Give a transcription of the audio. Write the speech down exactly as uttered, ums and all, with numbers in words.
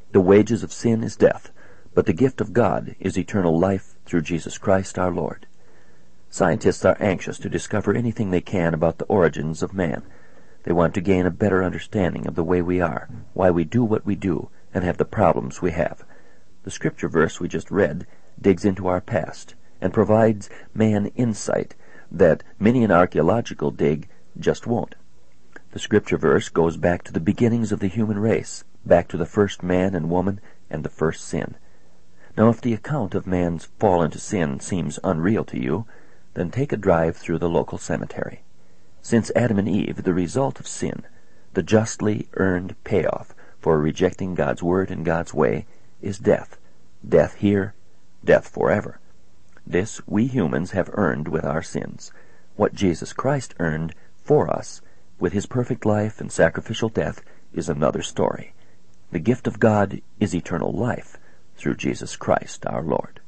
The wages of sin is death, but the gift of God is eternal life through Jesus Christ our Lord. Scientists are anxious to discover anything they can about the origins of man. They want to gain a better understanding of the way we are, why we do what we do, and have the problems we have. The scripture verse we just read digs into our past and provides man insight that many an archaeological dig just won't. The scripture verse goes back to the beginnings of the human race, back to the first man and woman and the first sin. Now, if the account of man's fall into sin seems unreal to you, then take a drive through the local cemetery. Since Adam and Eve, the result of sin, the justly earned payoff for rejecting God's word and God's way, is death. Death here, death forever. This we humans have earned with our sins. What Jesus Christ earned for us with his perfect life and sacrificial death is another story. The gift of God is eternal life through Jesus Christ our Lord.